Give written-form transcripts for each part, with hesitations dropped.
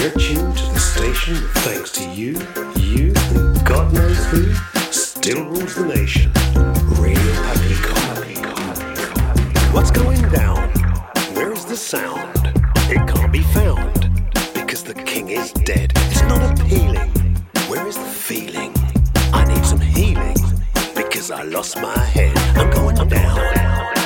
You're tuned to the station thanks to you, and God knows who, still rules the nation. Radio Public. What's going down? Where's the sound? It can't be found, because the king is dead. It's not appealing. Where is the feeling? I need some healing, because I lost my head. I'm going down.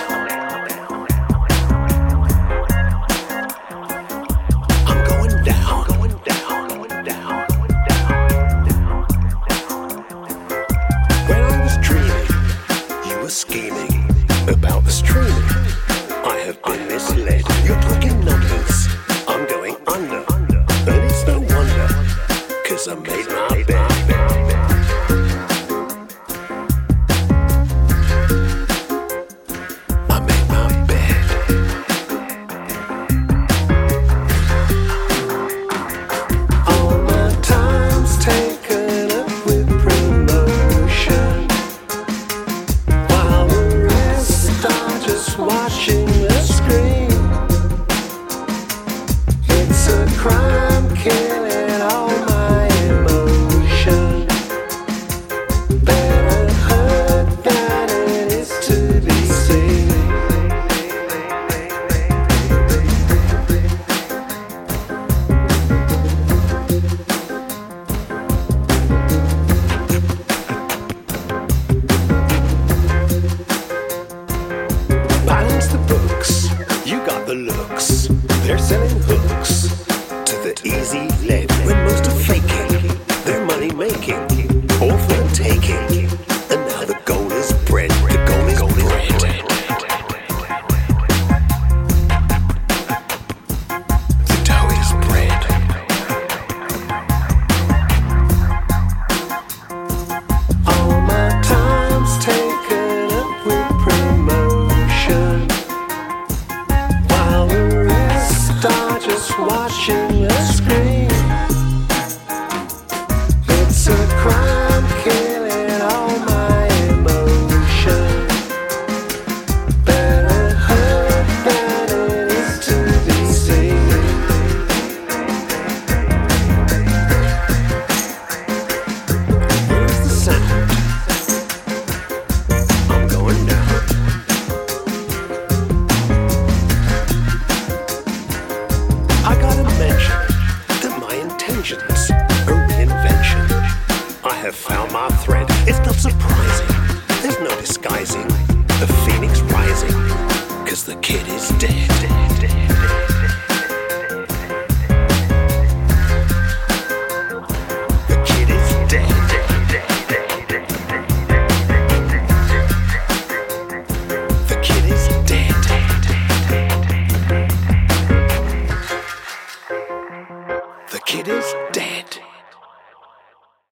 Scheming about the streaming. I have been misled. You're talking numbers. I'm going under. And it's no wonder, 'cause I made my bed. I made my bed. All my time's taken up with promotion, watching the screen. It's a crime killing all my emotion. Better hurt than it is to be seen. Balance the books, you got the looks. They're selling hooks to the easy lead.